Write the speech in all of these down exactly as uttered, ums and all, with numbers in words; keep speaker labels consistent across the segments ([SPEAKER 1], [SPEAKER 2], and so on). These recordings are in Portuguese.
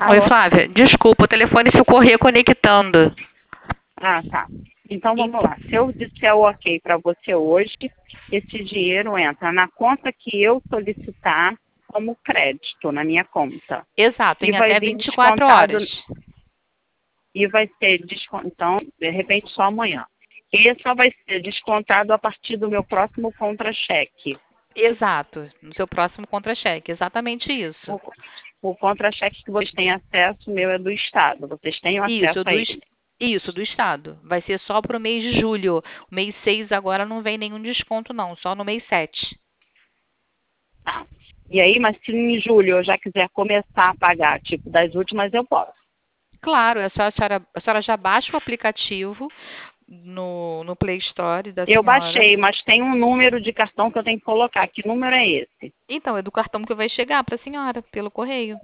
[SPEAKER 1] Oi,
[SPEAKER 2] Alô?
[SPEAKER 1] Flávia. Desculpa, o telefone ficou reconectando.
[SPEAKER 2] Ah, tá. Então
[SPEAKER 1] E-
[SPEAKER 2] vamos lá. Se eu disser o ok para você hoje, esse dinheiro entra na conta que eu solicitar como crédito na minha conta.
[SPEAKER 1] Exato,
[SPEAKER 2] E
[SPEAKER 1] em
[SPEAKER 2] vai
[SPEAKER 1] até
[SPEAKER 2] vir
[SPEAKER 1] vinte e quatro
[SPEAKER 2] descontado,
[SPEAKER 1] horas.
[SPEAKER 2] e vai ser descontado, então, de repente só amanhã. E só vai ser descontado a partir do meu próximo contra-cheque.
[SPEAKER 1] Exato, no seu próximo contra-cheque. Exatamente isso.
[SPEAKER 2] O, o contra-cheque que vocês têm acesso, meu é do Estado. Vocês têm acesso
[SPEAKER 1] Isso,
[SPEAKER 2] a
[SPEAKER 1] do, es-
[SPEAKER 2] ele.
[SPEAKER 1] isso, do Estado. Vai ser só para o mês de julho. O mês seis agora não vem nenhum desconto, não, só no mês sete.
[SPEAKER 2] Tá. E aí, mas se em julho eu já quiser começar a pagar, tipo, das últimas eu posso.
[SPEAKER 1] Claro, é só a senhora, a senhora já baixa o aplicativo no, no Play Store da
[SPEAKER 2] Eu
[SPEAKER 1] senhora.
[SPEAKER 2] baixei, mas tem um número de cartão que eu tenho que colocar. Que número é esse?
[SPEAKER 1] Então, é do cartão que vai chegar para a senhora, pelo correio.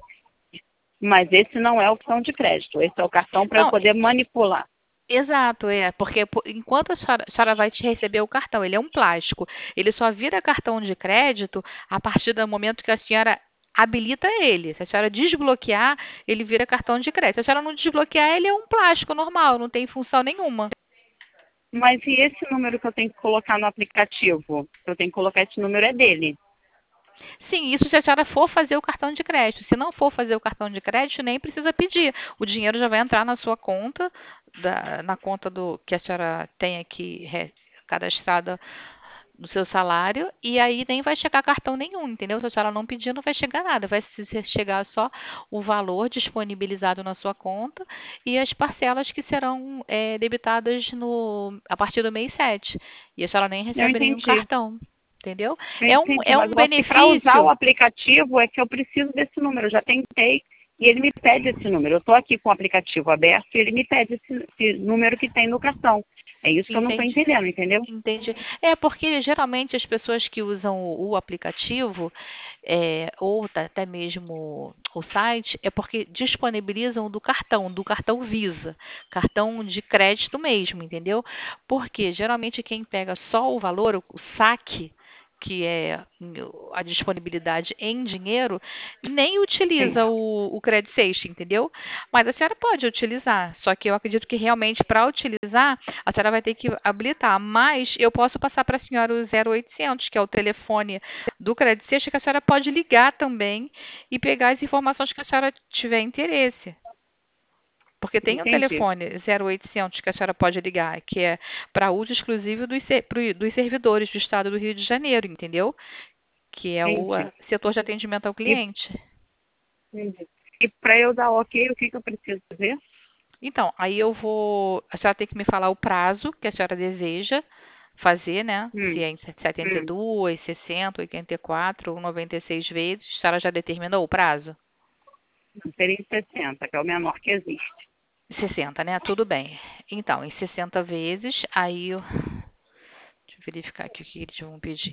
[SPEAKER 2] Mas esse não é a opção de crédito. Esse é o cartão para eu
[SPEAKER 1] Não,
[SPEAKER 2] poder manipular.
[SPEAKER 1] exato, é, porque po- enquanto a senhora, a senhora vai te receber o cartão, ele é um plástico, ele só vira cartão de crédito a partir do momento que a senhora habilita ele. Se a senhora desbloquear, ele vira cartão de crédito. Se a senhora não desbloquear, ele é um plástico normal, não tem função nenhuma.
[SPEAKER 2] Mas e esse número que eu tenho que colocar no aplicativo? Eu tenho que colocar esse número é dele.
[SPEAKER 1] Sim, isso se a senhora for fazer o cartão de crédito. Se não for fazer o cartão de crédito, nem precisa pedir. O dinheiro já vai entrar na sua conta, da- na conta do que a senhora tem aqui re- cadastrada no seu salário, e aí nem vai chegar cartão nenhum, entendeu? Se a senhora não pedir, não vai chegar nada. Vai se- se chegar só o valor disponibilizado na sua conta e as parcelas que serão eh, debitadas no, a partir do mês sete. E a senhora nem
[SPEAKER 2] Eu
[SPEAKER 1] recebe nenhum
[SPEAKER 2] entendi.
[SPEAKER 1] cartão. Entendeu?
[SPEAKER 2] Eu
[SPEAKER 1] É um,
[SPEAKER 2] entendi.
[SPEAKER 1] é
[SPEAKER 2] Mas
[SPEAKER 1] um
[SPEAKER 2] eu acho que para usar o
[SPEAKER 1] benefício.
[SPEAKER 2] aplicativo é que eu preciso desse número. Eu já tentei e ele me pede esse número. Eu estou aqui com o aplicativo aberto e ele me pede esse, esse número que tem no cartão. É isso que eu não estou
[SPEAKER 1] Entende?
[SPEAKER 2] entendendo, entendeu?
[SPEAKER 1] Entendi. É porque geralmente as pessoas que usam o, o aplicativo, é, ou tá- até mesmo o site, é porque disponibilizam do cartão, do cartão Visa, cartão de crédito mesmo, entendeu? Porque geralmente quem pega só o valor, o o saque, que é a disponibilidade em dinheiro, nem
[SPEAKER 2] Sim.
[SPEAKER 1] utiliza o, o Credit Safety, entendeu? Mas a senhora pode utilizar, só que eu acredito que realmente para utilizar, a senhora vai ter que habilitar. Mas eu posso passar para a senhora o zero oitocentos, que é o telefone do Credit Safety, que a senhora pode ligar também e pegar as informações que a senhora tiver interesse. Porque tem um
[SPEAKER 2] Entendi.
[SPEAKER 1] telefone zero oitocentos que a senhora pode ligar, que é para uso exclusivo dos, ser- pro- dos servidores do Estado do Rio de Janeiro, entendeu? Que é o
[SPEAKER 2] Entendi.
[SPEAKER 1] ah, setor de atendimento ao
[SPEAKER 2] E,
[SPEAKER 1] cliente.
[SPEAKER 2] entendi. E para eu dar ok, o que, que eu preciso fazer?
[SPEAKER 1] Então, aí eu vou. A senhora tem que me falar o prazo que a senhora deseja fazer, né? Se
[SPEAKER 2] Hum,
[SPEAKER 1] é em setenta e
[SPEAKER 2] hum.
[SPEAKER 1] duas, sessenta, oitenta e quatro ou noventa e seis vezes. A senhora já determinou o prazo?
[SPEAKER 2] Seria em sessenta, que é o menor que existe.
[SPEAKER 1] sessenta, né? Tudo bem. Então, em sessenta vezes, aí eu. Deixa eu verificar aqui o que eles vão pedir.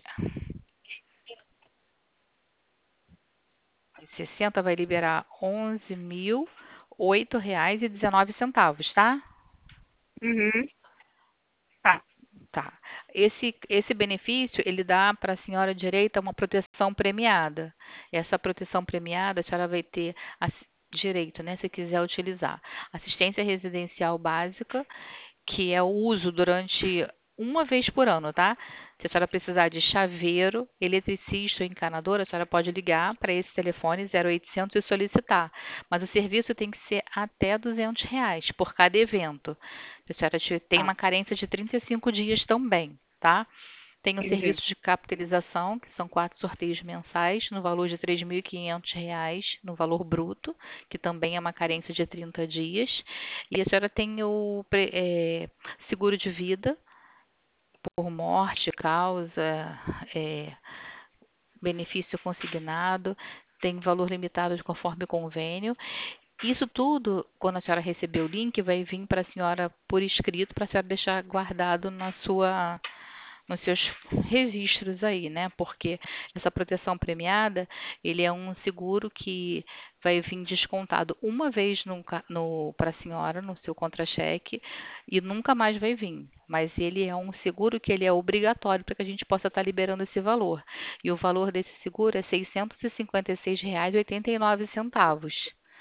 [SPEAKER 1] Em sessenta vai liberar onze mil oito reais e dezenove centavos, tá?
[SPEAKER 2] Uhum. Tá.
[SPEAKER 1] Tá. Esse, esse benefício, ele dá para a senhora direito a uma proteção premiada. Essa proteção premiada, a senhora vai ter ass- direito, né, se quiser utilizar. Assistência residencial básica, que é o uso durante uma vez por ano, tá? Se a senhora precisar de chaveiro, eletricista ou encanador, a senhora pode ligar para esse telefone zero oitocentos e solicitar. Mas o serviço tem que ser até duzentos reais por cada evento. Se a senhora te- tem
[SPEAKER 2] Tá.
[SPEAKER 1] uma carência de trinta e cinco dias também, tá? Tem o
[SPEAKER 2] Entendi.
[SPEAKER 1] serviço de capitalização, que são quatro sorteios mensais, no valor de três mil e quinhentos reais, no valor bruto, que também é uma carência de trinta dias. E a senhora tem o pre- eh, seguro de vida por morte, causa, eh, benefício consignado, tem valor limitado de conforme convênio. Isso tudo, quando a senhora receber o link, vai vir para a senhora por escrito, para a senhora deixar guardado na sua, nos seus registros aí, né? Porque essa proteção premiada, ele é um seguro que vai vir descontado uma vez no, no, para a senhora no seu contra-cheque e nunca mais vai vir. Mas ele é um seguro que ele é obrigatório para que a gente possa estar liberando esse valor. E o valor desse seguro é seiscentos e cinquenta e seis reais e oitenta e nove centavos.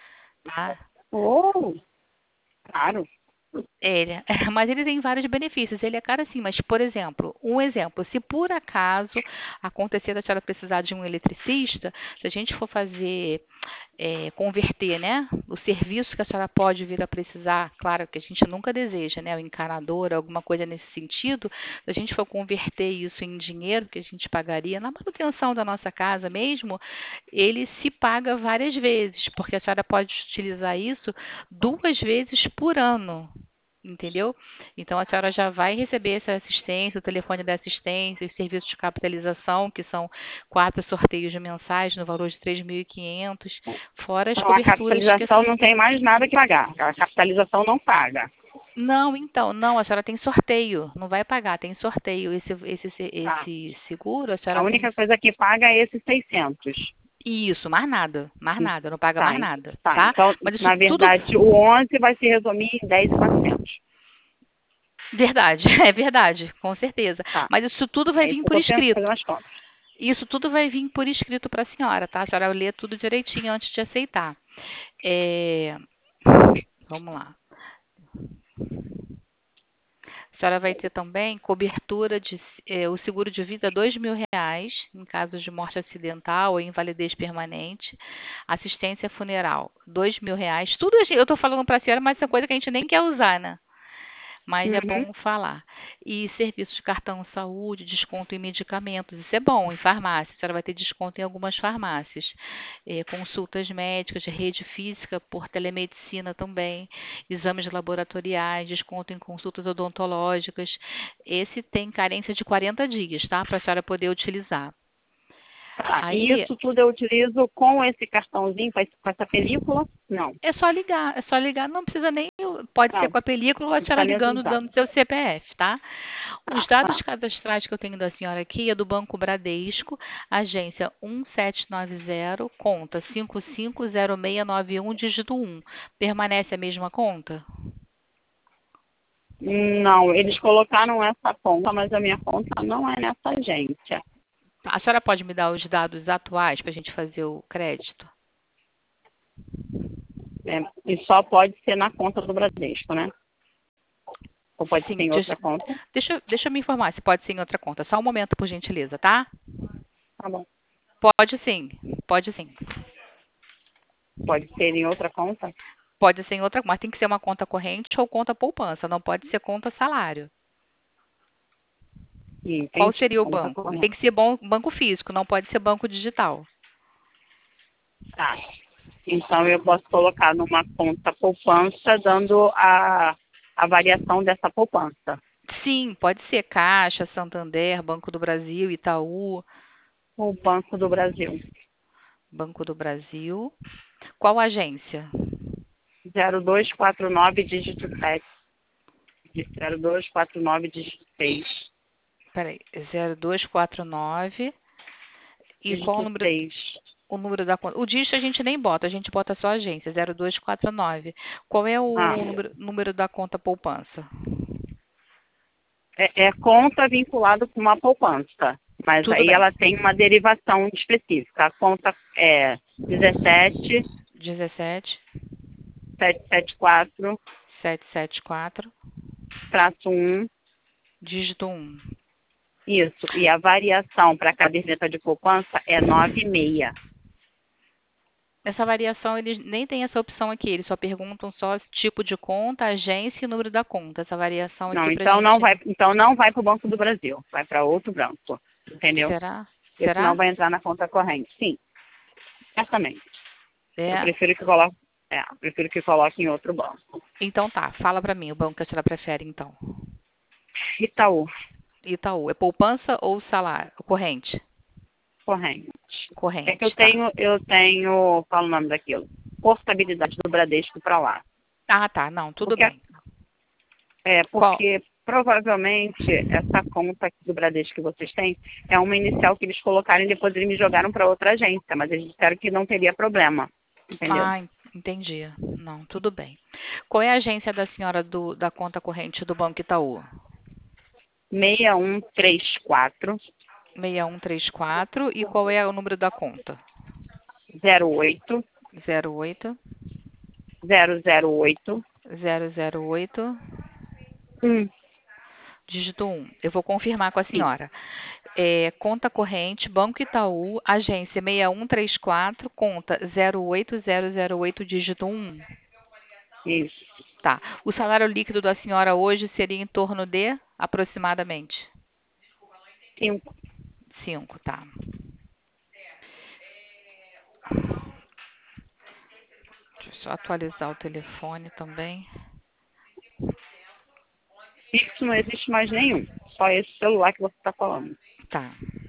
[SPEAKER 1] tá?
[SPEAKER 2] Oh, claro.
[SPEAKER 1] Ele, mas ele tem vários benefícios. Ele é caro assim, mas, por exemplo, um exemplo, se por acaso acontecer da senhora precisar de um eletricista, se a gente for fazer, é, converter, né, o serviço que a senhora pode vir a precisar, claro que a gente nunca deseja, né, o encanador, alguma coisa nesse sentido, se a gente for converter isso em dinheiro que a gente pagaria na manutenção da nossa casa mesmo, ele se paga várias vezes, porque a senhora pode utilizar isso duas vezes por ano. Entendeu? Então a senhora já vai receber essa assistência, o telefone da assistência, os serviços de capitalização, que são quatro sorteios mensais no valor de três mil e quinhentos, fora as
[SPEAKER 2] Então, a
[SPEAKER 1] coberturas que.
[SPEAKER 2] capitalização não tem mais nada que pagar. A capitalização não paga.
[SPEAKER 1] Não, então, não, a senhora tem sorteio, não vai pagar, tem sorteio. Esse, esse,
[SPEAKER 2] Tá.
[SPEAKER 1] esse seguro, a
[SPEAKER 2] A
[SPEAKER 1] senhora tem.
[SPEAKER 2] única coisa que paga é esses seiscentos.
[SPEAKER 1] Isso, mais nada, mais nada, não paga
[SPEAKER 2] Tá,
[SPEAKER 1] mais nada,
[SPEAKER 2] tá.
[SPEAKER 1] tá?
[SPEAKER 2] Então,
[SPEAKER 1] Mas isso
[SPEAKER 2] na
[SPEAKER 1] tudo.
[SPEAKER 2] verdade, o onze vai se resumir em dez mil e quatrocentos.
[SPEAKER 1] Verdade, é verdade, com certeza.
[SPEAKER 2] Tá.
[SPEAKER 1] Mas isso tudo vai
[SPEAKER 2] É isso
[SPEAKER 1] vir
[SPEAKER 2] que eu
[SPEAKER 1] por
[SPEAKER 2] tô pensando,
[SPEAKER 1] escrito.
[SPEAKER 2] fazer umas contas.
[SPEAKER 1] Isso tudo vai vir por escrito para a senhora, tá? A senhora lê tudo direitinho antes de aceitar. É, Vamos lá. A senhora vai ter também cobertura de é, o seguro de vida dois mil reais em caso de morte acidental ou invalidez permanente. Assistência funeral dois mil reais. Tudo a gente- eu estou falando para a senhora, mas é coisa que a gente nem quer usar, né? Mas é
[SPEAKER 2] Uhum.
[SPEAKER 1] bom falar. E serviços de cartão saúde, desconto em medicamentos, isso é bom em farmácia. A senhora vai ter desconto em algumas farmácias. Eh, consultas médicas, rede física por telemedicina também, exames laboratoriais, desconto em consultas odontológicas. Esse tem carência de quarenta dias, tá? Para a senhora poder utilizar.
[SPEAKER 2] Tá. E
[SPEAKER 1] Aí
[SPEAKER 2] isso tudo eu utilizo com esse cartãozinho, com essa com essa película? Não.
[SPEAKER 1] é só ligar, é só ligar, não precisa nem, pode ser
[SPEAKER 2] Não.
[SPEAKER 1] com a película ou a
[SPEAKER 2] Não
[SPEAKER 1] senhora
[SPEAKER 2] precisa nem
[SPEAKER 1] ligando
[SPEAKER 2] utilizar.
[SPEAKER 1] dando seu C P F, tá? Os
[SPEAKER 2] Tá,
[SPEAKER 1] dados
[SPEAKER 2] tá.
[SPEAKER 1] cadastrais que eu tenho da senhora aqui é do Banco Bradesco, agência um sete nove zero, conta cinco cinco zero seis nove um, dígito um. Permanece a mesma conta?
[SPEAKER 2] Não, eles colocaram essa conta, mas a minha conta não é nessa agência.
[SPEAKER 1] A senhora pode me dar os dados atuais para a gente fazer o crédito?
[SPEAKER 2] É, e só pode ser na conta do Bradesco, né? Ou pode ser
[SPEAKER 1] Sim,
[SPEAKER 2] em
[SPEAKER 1] deixa,
[SPEAKER 2] outra conta?
[SPEAKER 1] deixa, deixa eu me informar se pode ser em outra conta. Só um momento, por gentileza, tá?
[SPEAKER 2] Tá bom.
[SPEAKER 1] Pode sim, pode sim.
[SPEAKER 2] Pode ser em outra conta?
[SPEAKER 1] Pode ser em outra, mas tem que ser uma conta corrente ou conta poupança, não pode ser conta salário. Qual
[SPEAKER 2] Entendi.
[SPEAKER 1] seria o
[SPEAKER 2] Conta
[SPEAKER 1] banco? Tem
[SPEAKER 2] corrente.
[SPEAKER 1] que ser bom- banco físico, não pode ser banco digital.
[SPEAKER 2] Tá. Então eu posso colocar numa conta poupança, dando a, a variação dessa poupança.
[SPEAKER 1] Sim, pode ser Caixa, Santander, Banco do Brasil, Itaú,
[SPEAKER 2] O Banco do Brasil.
[SPEAKER 1] Banco do Brasil. Qual agência?
[SPEAKER 2] zero dois quatro nove, dígito sete. zero dois quatro nove, dígito seis.
[SPEAKER 1] Peraí, zero dois quatro nove. E qual o
[SPEAKER 2] Dígito
[SPEAKER 1] número,
[SPEAKER 2] seis.
[SPEAKER 1] o número da conta? O dígito a gente nem bota, a gente bota só a agência, zero dois quatro nove. Qual é o
[SPEAKER 2] Ah,
[SPEAKER 1] número, número da conta poupança?
[SPEAKER 2] é, é conta vinculada com uma poupança. Mas
[SPEAKER 1] Tudo
[SPEAKER 2] aí
[SPEAKER 1] bem.
[SPEAKER 2] ela tem uma derivação específica. A conta é dezessete,
[SPEAKER 1] dezessete,
[SPEAKER 2] setecentos e setenta e quatro,
[SPEAKER 1] setecentos e setenta e quatro,
[SPEAKER 2] traço um.
[SPEAKER 1] dígito um.
[SPEAKER 2] Isso. E a variação para a caderneta de poupança é nove vírgula seis.
[SPEAKER 1] Essa variação, eles nem tem essa opção aqui, eles só perguntam só tipo de conta, agência e número da conta. Essa variação
[SPEAKER 2] Não,
[SPEAKER 1] aqui pra
[SPEAKER 2] então não
[SPEAKER 1] gente.
[SPEAKER 2] vai, então não vai para o Banco do Brasil, vai para outro banco, entendeu?
[SPEAKER 1] Será?
[SPEAKER 2] Porque senão
[SPEAKER 1] Será?
[SPEAKER 2] vai entrar na conta corrente. Sim, certamente. Eu
[SPEAKER 1] É.
[SPEAKER 2] prefiro que coloque, é, eu prefiro que coloque em outro banco.
[SPEAKER 1] Então tá, fala pra mim o banco que a senhora prefere então.
[SPEAKER 2] Itaú,
[SPEAKER 1] Itaú, é poupança ou salário? Corrente?
[SPEAKER 2] corrente. É que eu
[SPEAKER 1] Corrente, tá.
[SPEAKER 2] tenho, eu tenho, qual é o nome daquilo? Portabilidade do Bradesco para lá.
[SPEAKER 1] Ah, tá, não, tudo
[SPEAKER 2] Porque,
[SPEAKER 1] bem.
[SPEAKER 2] é,
[SPEAKER 1] Qual?
[SPEAKER 2] porque provavelmente essa conta aqui do Bradesco que vocês têm é uma inicial que eles colocaram e depois eles me jogaram para outra agência, mas eles disseram que não teria problema, entendeu?
[SPEAKER 1] Ah, en- entendi. Não, tudo bem. Qual é a agência da senhora do, da conta corrente do Banco Itaú?
[SPEAKER 2] seis um três quatro,
[SPEAKER 1] seis um três quatro. E qual é o número da conta?
[SPEAKER 2] zero oito,
[SPEAKER 1] Zero oito
[SPEAKER 2] zero zero oito.
[SPEAKER 1] zero zero oito.
[SPEAKER 2] um.
[SPEAKER 1] Dígito um. Eu vou confirmar com a
[SPEAKER 2] Sim.
[SPEAKER 1] senhora. É, conta corrente, Banco Itaú, agência seis um três quatro, conta zero oito zero zero oito, dígito um.
[SPEAKER 2] Isso.
[SPEAKER 1] Tá. O salário líquido da senhora hoje seria em torno de, aproximadamente?
[SPEAKER 2] cinco.
[SPEAKER 1] cinco, tá. Deixa eu só atualizar o telefone também.
[SPEAKER 2] Fixo não existe mais nenhum. Só esse celular que você está falando.
[SPEAKER 1] Tá.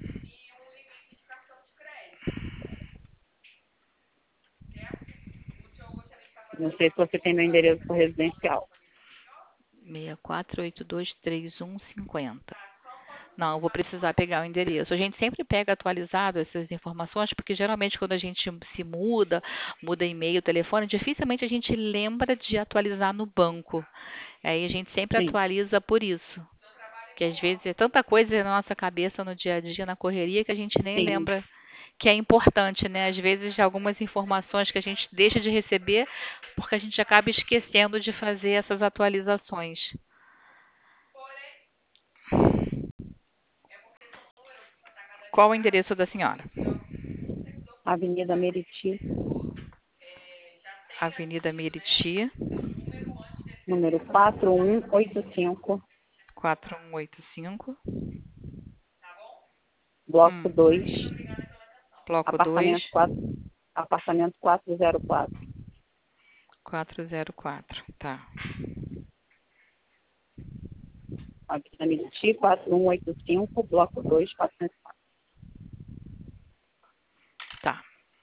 [SPEAKER 2] Não sei se você tem meu endereço residencial.
[SPEAKER 1] seis quatro oito dois três um cinco zero. Não, eu vou precisar pegar o endereço. A gente sempre pega atualizado essas informações, porque geralmente quando a gente se muda, muda e-mail, telefone, dificilmente a gente lembra de atualizar no banco. Aí a gente sempre
[SPEAKER 2] Sim,
[SPEAKER 1] atualiza por isso. Que às vezes é tanta coisa na nossa cabeça no dia a dia, na correria, que a gente nem
[SPEAKER 2] sim.
[SPEAKER 1] lembra que é importante, né? Às vezes algumas informações que a gente deixa de receber porque a gente acaba esquecendo de fazer essas atualizações. Qual o endereço da senhora?
[SPEAKER 2] Avenida Meriti,
[SPEAKER 1] Avenida Meriti,
[SPEAKER 2] número quatro um oito cinco,
[SPEAKER 1] quatro um oito cinco.
[SPEAKER 2] bloco
[SPEAKER 1] Hum,
[SPEAKER 2] dois,
[SPEAKER 1] bloco dois,
[SPEAKER 2] apartamento quatro, apartamento quatrocentos e quatro.
[SPEAKER 1] quatro zero quatro. Tá.
[SPEAKER 2] Avenida Meriti, quatro um oito cinco, bloco dois, quatrocentos e quatro.
[SPEAKER 1] Tá.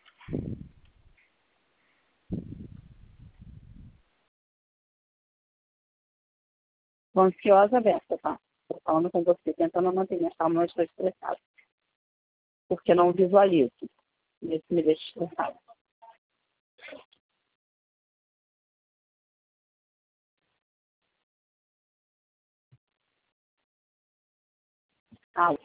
[SPEAKER 2] Tô ansiosa dessa, tá? Estou falando com você, tentando manter minha calma, mas estou estressada. Porque não visualizo. Isso me deixa estressada. Ah,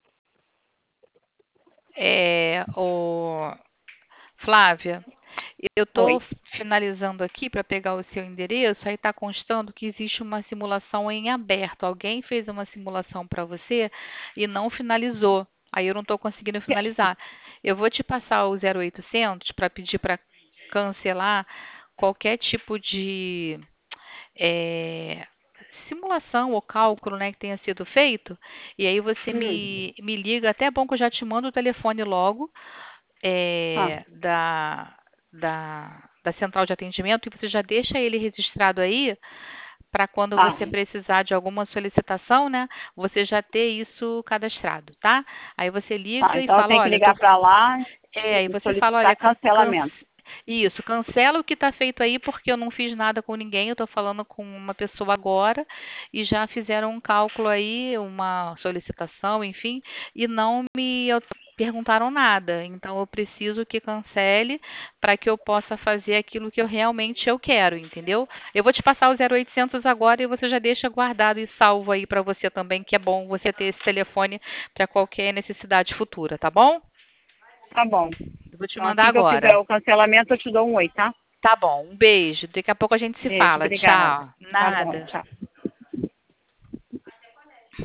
[SPEAKER 1] É, o Flávia, eu estou
[SPEAKER 2] oi.
[SPEAKER 1] finalizando aqui para pegar o seu endereço, aí está constando que existe uma simulação em aberto. Alguém fez uma simulação para você e não finalizou. Aí eu não estou conseguindo finalizar. Eu vou te passar o zero oitocentos para pedir para cancelar qualquer tipo de é, simulação ou cálculo, né, que tenha sido feito. E aí você
[SPEAKER 2] Hum,
[SPEAKER 1] me, me liga, até é bom que eu já te mando o telefone logo
[SPEAKER 2] tá,
[SPEAKER 1] é, da, da, da central de atendimento e você já deixa ele registrado aí para quando
[SPEAKER 2] tá.
[SPEAKER 1] você precisar de alguma solicitação, né, você já ter isso cadastrado, tá? Aí você
[SPEAKER 2] Tá,
[SPEAKER 1] liga e
[SPEAKER 2] então eu
[SPEAKER 1] fala,
[SPEAKER 2] tenho que
[SPEAKER 1] olha, eu tô,
[SPEAKER 2] ligar para lá
[SPEAKER 1] é, aí
[SPEAKER 2] e
[SPEAKER 1] você fala,
[SPEAKER 2] solicitar
[SPEAKER 1] olha, can, can-
[SPEAKER 2] cancelamento.
[SPEAKER 1] isso, cancela o que está feito aí porque eu não fiz nada com ninguém, eu estou falando com uma pessoa agora e já fizeram um cálculo aí, uma solicitação, enfim, e não me perguntaram nada. Então eu preciso que cancele para que eu possa fazer aquilo que eu realmente eu quero, entendeu? Eu vou te passar o zero oitocentos agora e você já deixa guardado e salvo aí para você também, que é bom você ter esse telefone para qualquer necessidade futura, tá bom?
[SPEAKER 2] Tá bom.
[SPEAKER 1] Eu vou te
[SPEAKER 2] Então
[SPEAKER 1] mandar
[SPEAKER 2] assim que eu fizer
[SPEAKER 1] agora.
[SPEAKER 2] o cancelamento, eu te dou um oi, tá?
[SPEAKER 1] Tá bom, um beijo. Daqui a pouco a gente se
[SPEAKER 2] Beijo,
[SPEAKER 1] fala.
[SPEAKER 2] obrigada.
[SPEAKER 1] Tchau.
[SPEAKER 2] Tá bom,
[SPEAKER 1] Nada.
[SPEAKER 2] tchau.